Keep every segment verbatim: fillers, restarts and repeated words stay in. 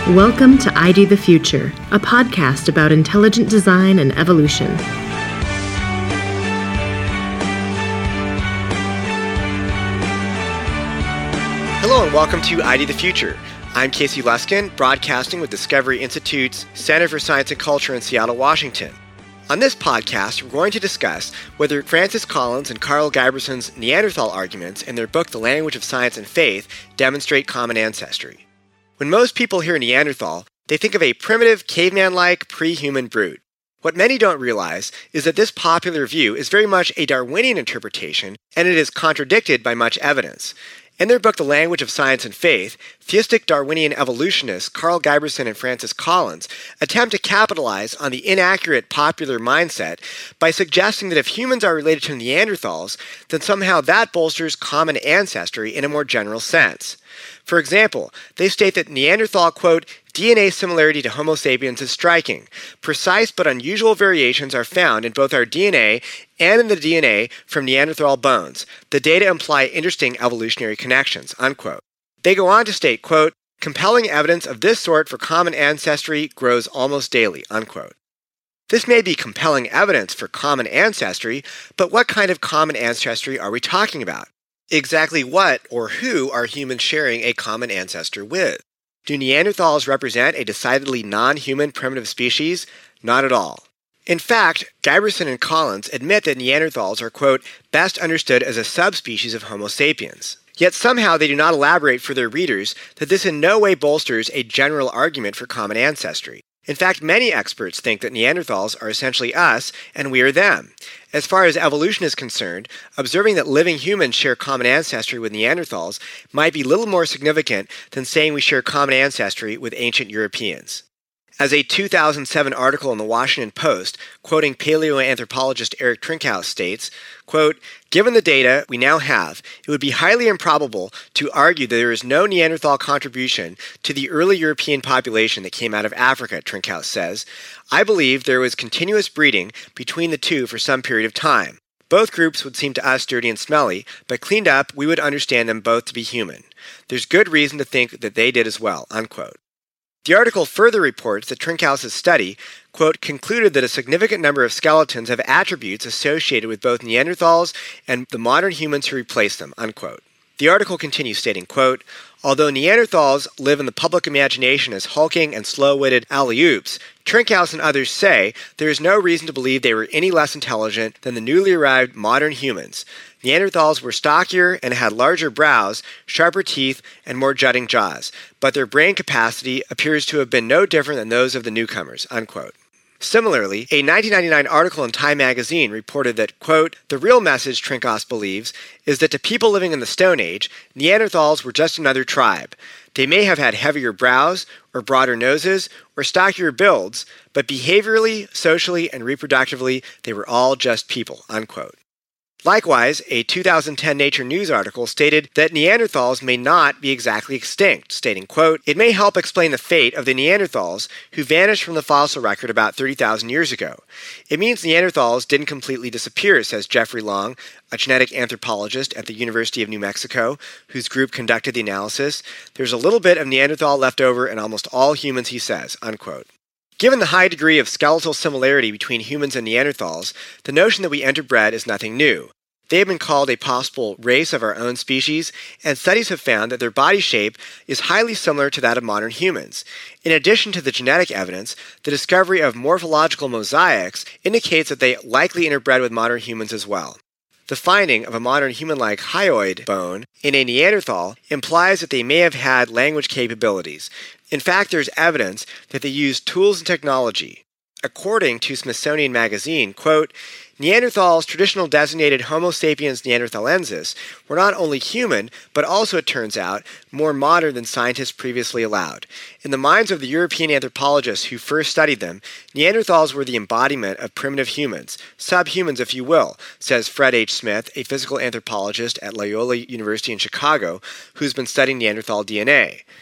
Welcome to I D the Future, a podcast about intelligent design and evolution. Hello and welcome to I D the Future. I'm Casey Luskin, broadcasting with Discovery Institute's Center for Science and Culture in Seattle, Washington. On this podcast, we're going to discuss whether Francis Collins and Carl Guiberson's Neanderthal arguments in their book The Language of Science and Faith demonstrate common ancestry. When most people hear Neanderthal, they think of a primitive, caveman-like, pre-human brute. What many don't realize is that this popular view is very much a Darwinian interpretation, and it is contradicted by much evidence. In their book The Language of Science and Faith, theistic Darwinian evolutionists Carl Guiberson and Francis Collins attempt to capitalize on the inaccurate popular mindset by suggesting that if humans are related to Neanderthals, then somehow that bolsters common ancestry in a more general sense. For example, they state that Neanderthal, quote, D N A similarity to Homo sapiens is striking. Precise but unusual variations are found in both our D N A and in the D N A from Neanderthal bones. The data imply interesting evolutionary connections, unquote. They go on to state, quote, compelling evidence of this sort for common ancestry grows almost daily, unquote. This may be compelling evidence for common ancestry, but what kind of common ancestry are we talking about? Exactly what or who are humans sharing a common ancestor with? Do Neanderthals represent a decidedly non-human primitive species? Not at all. In fact, Guiberson and Collins admit that Neanderthals are, quote, best understood as a subspecies of Homo sapiens. Yet somehow they do not elaborate for their readers that this in no way bolsters a general argument for common ancestry. In fact, many experts think that Neanderthals are essentially us and we are them. As far as evolution is concerned, observing that living humans share common ancestry with Neanderthals might be little more significant than saying we share common ancestry with ancient Europeans. As a two thousand seven article in the Washington Post, quoting paleoanthropologist Eric Trinkhaus states, quote, given the data we now have, it would be highly improbable to argue that there is no Neanderthal contribution to the early European population that came out of Africa, Trinkhaus says. I believe there was continuous breeding between the two for some period of time. Both groups would seem to us dirty and smelly, but cleaned up, we would understand them both to be human. There's good reason to think that they did as well, unquote. The article further reports that Trinkhaus's study, quote, concluded that a significant number of skeletons have attributes associated with both Neanderthals and the modern humans who replaced them, unquote. The article continues stating, quote, although Neanderthals live in the public imagination as hulking and slow-witted alley-oops, Trinkhaus and others say there is no reason to believe they were any less intelligent than the newly arrived modern humans. Neanderthals were stockier and had larger brows, sharper teeth, and more jutting jaws, but their brain capacity appears to have been no different than those of the newcomers, unquote. Similarly, a nineteen ninety-nine article in Time magazine reported that, quote, the real message, Trinkhaus believes, is that to people living in the Stone Age, Neanderthals were just another tribe. They may have had heavier brows, or broader noses, or stockier builds, but behaviorally, socially, and reproductively, they were all just people, unquote. Likewise, a two thousand ten Nature News article stated that Neanderthals may not be exactly extinct, stating, quote, it may help explain the fate of the Neanderthals who vanished from the fossil record about thirty thousand years ago. It means Neanderthals didn't completely disappear, says Jeffrey Long, a genetic anthropologist at the University of New Mexico, whose group conducted the analysis. There's a little bit of Neanderthal left over in almost all humans, he says, unquote. Given the high degree of skeletal similarity between humans and Neanderthals, the notion that we interbred is nothing new. They have been called a possible race of our own species, and studies have found that their body shape is highly similar to that of modern humans. In addition to the genetic evidence, the discovery of morphological mosaics indicates that they likely interbred with modern humans as well. The finding of a modern human-like hyoid bone in a Neanderthal implies that they may have had language capabilities. In fact, there's evidence that they used tools and technology. According to Smithsonian Magazine, quote, Neanderthals, traditional designated Homo sapiens neanderthalensis, were not only human, but also, it turns out, more modern than scientists previously allowed. In the minds of the European anthropologists who first studied them, Neanderthals were the embodiment of primitive humans, subhumans if you will, says Fred H. Smith, a physical anthropologist at Loyola University in Chicago, who's been studying Neanderthal D N A.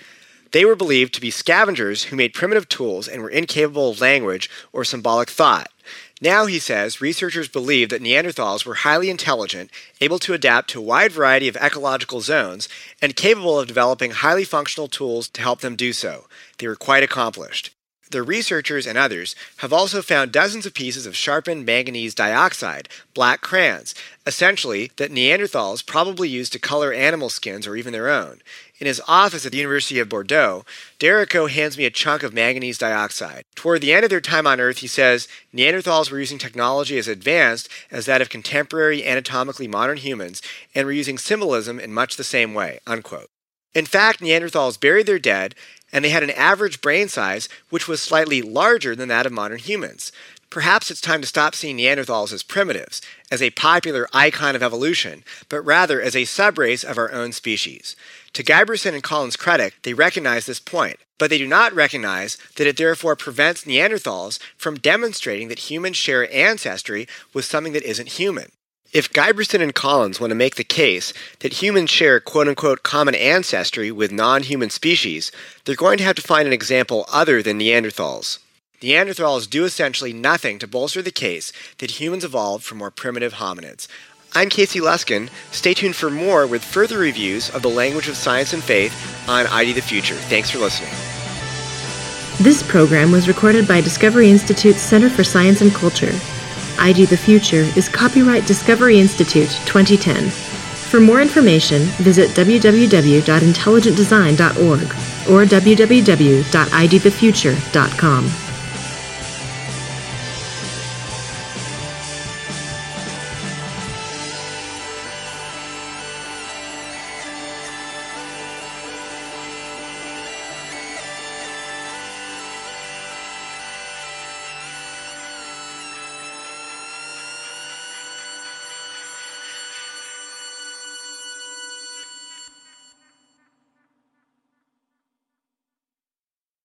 They were believed to be scavengers who made primitive tools and were incapable of language or symbolic thought. Now, he says, researchers believe that Neanderthals were highly intelligent, able to adapt to a wide variety of ecological zones, and capable of developing highly functional tools to help them do so. They were quite accomplished. The researchers and others have also found dozens of pieces of sharpened manganese dioxide, black crayons, essentially that Neanderthals probably used to color animal skins or even their own. In his office at the University of Bordeaux, Derrico hands me a chunk of manganese dioxide. Toward the end of their time on Earth, he says, Neanderthals were using technology as advanced as that of contemporary anatomically modern humans and were using symbolism in much the same way, unquote. In fact, Neanderthals buried their dead, and they had an average brain size which was slightly larger than that of modern humans. Perhaps it's time to stop seeing Neanderthals as primitives, as a popular icon of evolution, but rather as a subrace of our own species. To Guiberson and Collins' credit, they recognize this point, but they do not recognize that it therefore prevents Neanderthals from demonstrating that humans share ancestry with something that isn't human. If Guiberson and Collins want to make the case that humans share quote-unquote common ancestry with non-human species, they're going to have to find an example other than Neanderthals. Neanderthals do essentially nothing to bolster the case that humans evolved from more primitive hominids. I'm Casey Luskin. Stay tuned for more with further reviews of the language of science and faith on I D the Future. Thanks for listening. This program was recorded by Discovery Institute's Center for Science and Culture. I D the Future is copyright Discovery Institute twenty ten. For more information, visit w w w dot intelligent design dot org or w w w dot i d the future dot com.